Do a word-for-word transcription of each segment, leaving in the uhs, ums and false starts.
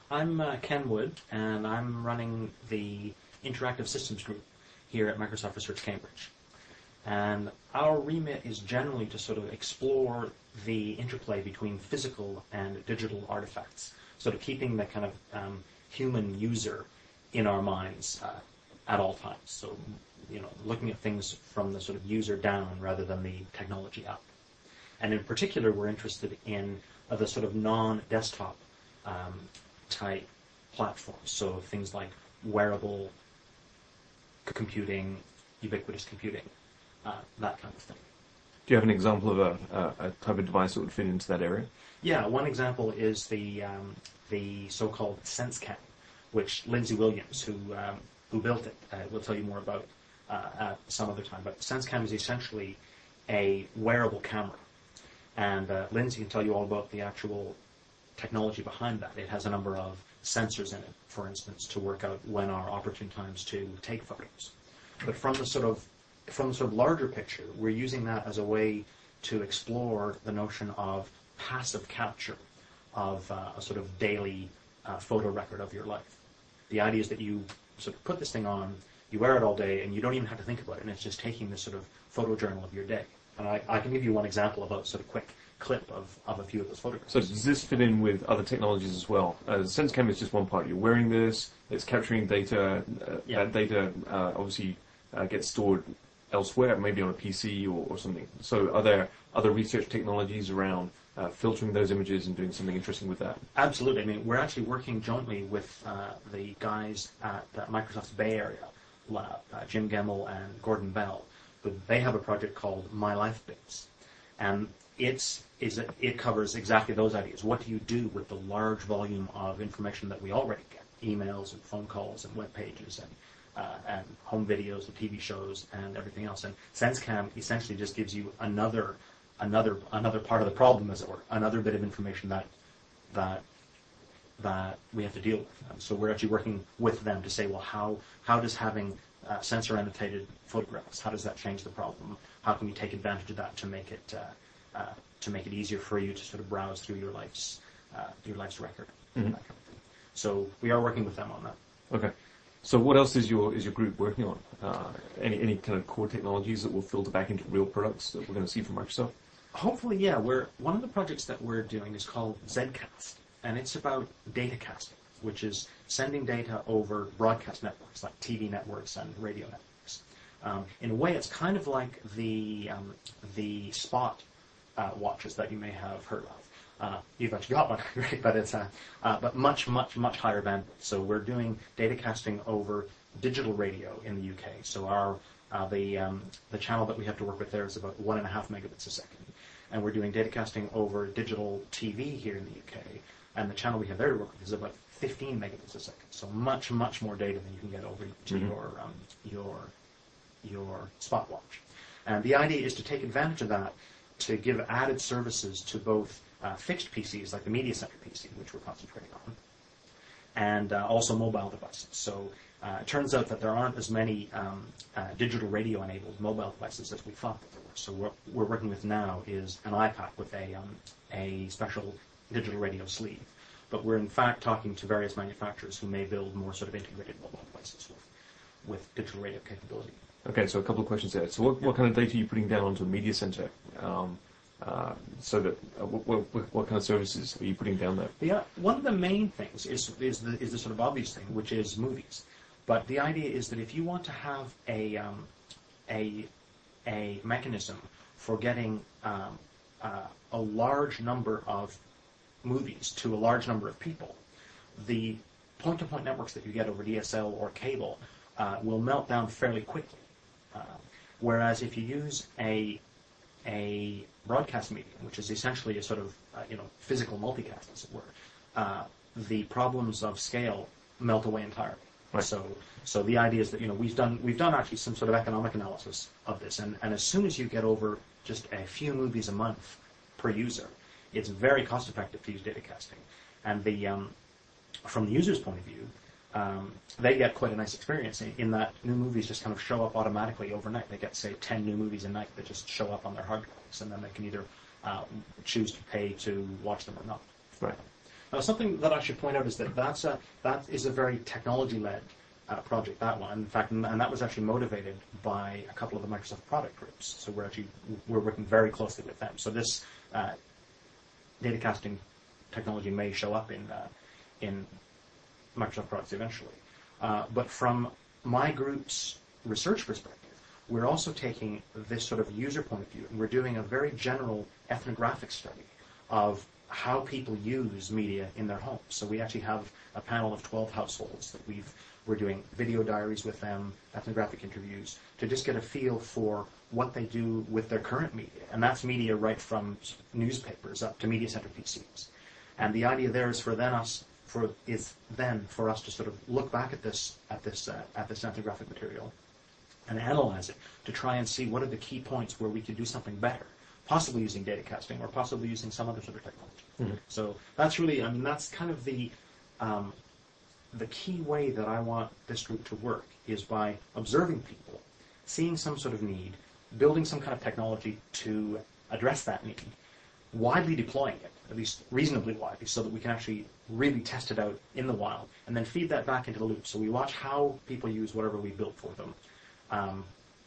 I'm uh, Ken Wood, and I'm running the Interactive Systems Group here at Microsoft Research Cambridge. And our remit is generally to sort of explore the interplay between physical and digital artifacts, sort of keeping the kind of um, human user in our minds uh, at all times. So, you know, looking at things from the sort of user down rather than the technology up. And in particular, we're interested in uh, the sort of non-desktop um, type platforms. So things like wearable computing, ubiquitous computing, uh, that kind of thing. Do you have an example of a, a, a type of device that would fit into that area? Yeah, one example is the um, the so-called SenseCam, which Lindsay Williams, who um, who built it, uh, will tell you more about uh, at some other time. But SenseCam is essentially a wearable camera. And uh, Lindsay can tell you all about the actual technology behind that. It has a number of sensors in it, for instance, to work out when are opportune times to take photos. But from the sort of from the sort of larger picture, we're using that as a way to explore the notion of passive capture of uh, a sort of daily uh, photo record of your life. The idea is that you sort of put this thing on, you wear it all day, and you don't even have to think about it, and it's just taking this sort of photo journal of your day. And I, I can give you one example of a sort of quick clip of, of a few of those photographs. So does this fit in with other technologies as well? Uh, SenseCam is just one part. You're wearing this, it's capturing data. Uh, yeah. That data uh, obviously uh, gets stored elsewhere, maybe on a P C or, or something. So are there other research technologies around uh, filtering those images and doing something interesting with that? Absolutely. I mean, we're actually working jointly with uh, the guys at uh, Microsoft's Bay Area lab, uh, Jim Gemmell and Gordon Bell. But they have a project called My Life Bits, and it's is it, it covers exactly those ideas. What do you do with the large volume of information that we already get? Emails and phone calls and web pages and uh, and home videos and T V shows and everything else. And SenseCam essentially just gives you another another another part of the problem, as it were, another bit of information that that that we have to deal with. And so we're actually working with them to say, well, how how does having Uh, sensor annotated photographs, how does that change the problem? How can we take advantage of that to make it uh, uh, to make it easier for you to sort of browse through your life's uh, your life's record, mm-hmm. that kind of thing. So we are working with them on that. Okay. So what else is your is your group working on? Uh, any any kind of core technologies that will filter back into real products that we're going to see from Microsoft? Hopefully, yeah. We're one of the projects that we're doing is called Zcast, and it's about data casting, which is sending data over broadcast networks like T V networks and radio networks. Um, in a way, it's kind of like the um, the Spot uh, watches that you may have heard of. Uh, you've actually got one, right? But it's uh, uh, but much, much, much higher bandwidth. So we're doing data casting over digital radio in the U K. So our uh, the um, the channel that we have to work with there is about one and a half megabits a second, and we're doing data casting over digital T V here in the U K. And the channel we have there to work with is about fifteen megabits a second, so much, much more data than you can get over to mm-hmm. your um, your your Spot watch. And the idea is to take advantage of that to give added services to both uh, fixed P Cs, like the Media Center P C, which we're concentrating on, and uh, also mobile devices. So uh, it turns out that there aren't as many um, uh, digital radio-enabled mobile devices as we thought that there were. So what we're working with now is an iPad with a um, a special digital radio sleeve. But we're in fact talking to various manufacturers who may build more sort of integrated mobile devices with, with digital radio capability. Okay, so a couple of questions there. So what, yeah. what kind of data are you putting down onto a media center? Um, uh, so that uh, what, what, what kind of services are you putting down there? Yeah, one of the main things is is the, is the sort of obvious thing, which is movies. But the idea is that if you want to have a um, a a mechanism for getting um, uh, a large number of movies to a large number of people, the point-to-point networks that you get over D S L or cable uh, will melt down fairly quickly. Uh, whereas if you use a a broadcast medium, which is essentially a sort of uh, you know physical multicast, as it were, uh, the problems of scale melt away entirely. Right. So so the idea is that you know we've done we've done actually some sort of economic analysis of this, and, and as soon as you get over just a few movies a month per user, it's very cost-effective to use data casting. And the um, from the user's point of view, um, they get quite a nice experience in, in that new movies just kind of show up automatically overnight. They get, say, ten new movies a night that just show up on their hard drives, and then they can either uh, choose to pay to watch them or not. Right. Now, something that I should point out is that that's a, that is a very technology-led uh, project, that one. In fact, and, and that was actually motivated by a couple of the Microsoft product groups. So we're actually we're working very closely with them. So this uh, datacasting technology may show up in uh, in Microsoft products eventually. Uh, but from my group's research perspective, we're also taking this sort of user point of view, and we're doing a very general ethnographic study of how people use media in their homes. So we actually have a panel of twelve households that we've, we're doing video diaries with them, ethnographic interviews, to just get a feel for what they do with their current media. And that's media right from newspapers up to media center P Cs. And the idea there is for then us, for is then for us to sort of look back at this at this uh, at this ethnographic material and analyze it to try and see what are the key points where we could do something better, possibly using data casting or possibly using some other sort of technology. Mm-hmm. So that's really, I mean, that's kind of the um, the key way that I want this group to work is by observing people, seeing some sort of need, building some kind of technology to address that need, widely deploying it, at least reasonably widely, so that we can actually really test it out in the wild, and then feed that back into the loop. So we watch how people use whatever we built for them, um,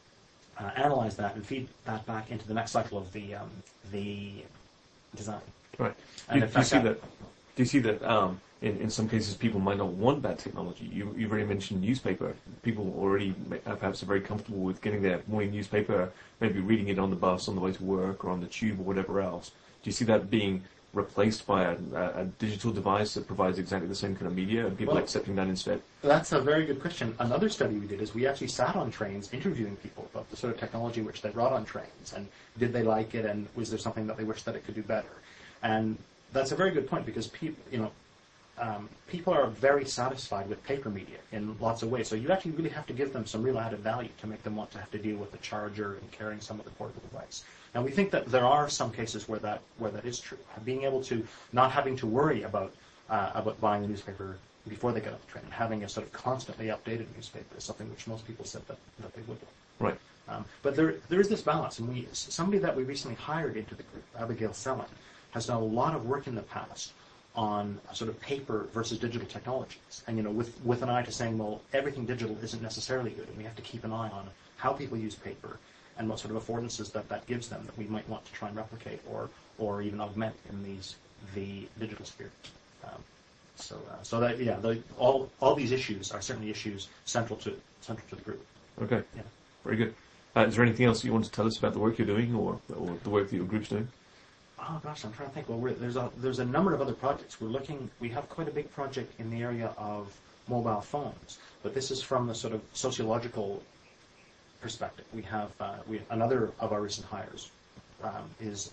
uh, analyze that, and feed that back into the next cycle of the um, the design. Right. And do, in do you fact, see that, that? Do you see that? Um, in, in some cases, people might not want that technology. You, you've already mentioned newspaper. People already uh, perhaps are very comfortable with getting their morning newspaper, maybe reading it on the bus on the way to work or on the tube or whatever else. Do you see that being replaced by a, a digital device that provides exactly the same kind of media, and people well, accepting that instead? That's a very good question. Another study we did is we actually sat on trains interviewing people about the sort of technology which they brought on trains, and did they like it, and was there something that they wished that it could do better? And that's a very good point, because people, you know, um, people are very satisfied with paper media in lots of ways. So you actually really have to give them some real added value to make them want to have to deal with the charger and carrying some of the portable device. And we think that there are some cases where that where that is true. Being able to not having to worry about uh, about buying a newspaper before they get on the train, and having a sort of constantly updated newspaper is something which most people said that, that they would like. Right. Um, but there there is this balance, and we somebody that we recently hired into the group, Abigail Sellen, has done a lot of work in the past on sort of paper versus digital technologies, and you know, with with an eye to saying, well, everything digital isn't necessarily good, and we have to keep an eye on how people use paper and what sort of affordances that that gives them that we might want to try and replicate or or even augment in these the digital sphere. Um, so uh, so that yeah, the, all all these issues are certainly issues central to central to the group. Okay. Yeah. Very good. Uh, is there anything else you want to tell us about the work you're doing, or or the work that your group's doing? Oh gosh, I'm trying to think. Well, we're, there's a there's a number of other projects. We're looking. We have quite a big project in the area of mobile phones, but this is from the sort of sociological perspective. We have uh, we another of our recent hires um, is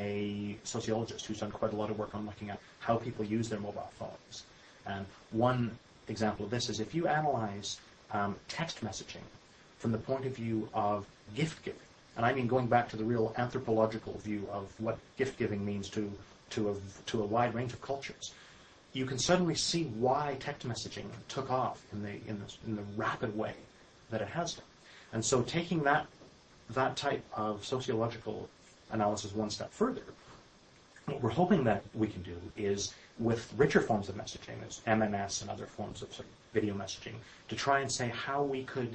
a sociologist who's done quite a lot of work on looking at how people use their mobile phones. And one example of this is if you analyze um, text messaging from the point of view of gift giving. And I mean going back to the real anthropological view of what gift giving means to to a, to a wide range of cultures. You can suddenly see why text messaging took off in the in the, in the rapid way that it has done. And so taking that that type of sociological analysis one step further, what we're hoping that we can do is with richer forms of messaging, as M M S and other forms of, sort of video messaging, to try and say how we could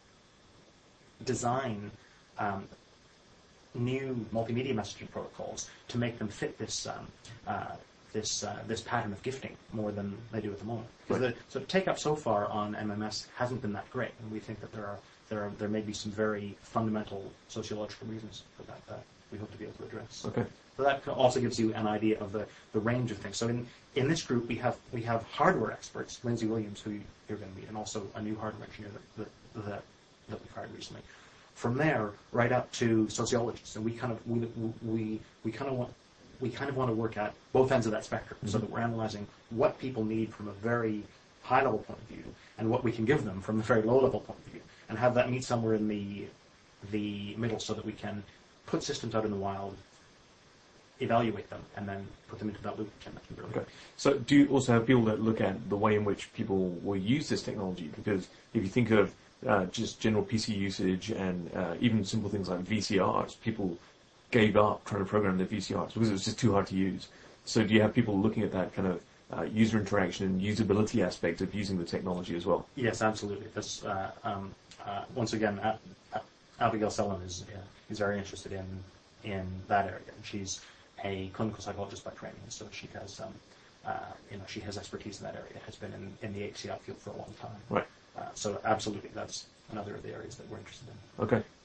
design Um, new multimedia messaging protocols to make them fit this um, uh, this uh, this pattern of gifting more than they do at the moment. Because Right. the so take up so far on M M S hasn't been that great, and we think that there are there are there may be some very fundamental sociological reasons for that that we hope to be able to address. Okay. So that also gives you an idea of the, the range of things. So in, in this group we have we have hardware experts, Lindsay Williams, who you're going to meet, and also a new hardware engineer that that that, that we've hired recently. From there, right up to sociologists, and we kind of we we we kind of want we kind of want to work at both ends of that spectrum, mm-hmm. so that we're analyzing what people need from a very high level point of view, and what we can give them from a very low level point of view, and have that meet somewhere in the the middle, so that we can put systems out in the wild, evaluate them, and then put them into that loop, which I mentioned earlier. Okay. So do you also have people that look at the way in which people will use this technology? Because if you think of Uh, just general P C usage and uh, even simple things like V C Rs. People gave up trying to program their V C Rs because it was just too hard to use. So do you have people looking at that kind of uh, user interaction and usability aspect of using the technology as well. Yes, absolutely. This, uh, um, uh, once again, uh, uh, Abigail Sullivan is uh, is very interested in in that area. And she's a clinical psychologist by training, so she has um, uh, you know she has expertise in that area. Has been in, in the H C I field for a long time. Right. Uh, so absolutely, that's another of the areas that we're interested in. Okay.